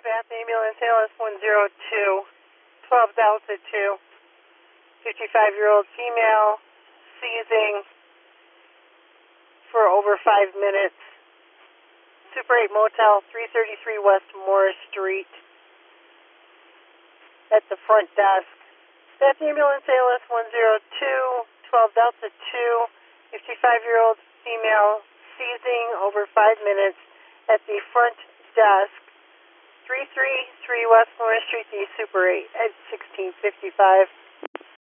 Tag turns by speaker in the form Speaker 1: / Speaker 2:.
Speaker 1: Bath Ambulance, ALS 102, 12 Delta 2, 55-year-old female, seizing for over 5 minutes. Super 8 Motel, 333 West Morris Street, at the front desk. Bath Ambulance, ALS 102, 12 Delta 2, 55-year-old female, seizing over 5 minutes at the front desk. 333 West Morris Street, the Super 8 at 1655.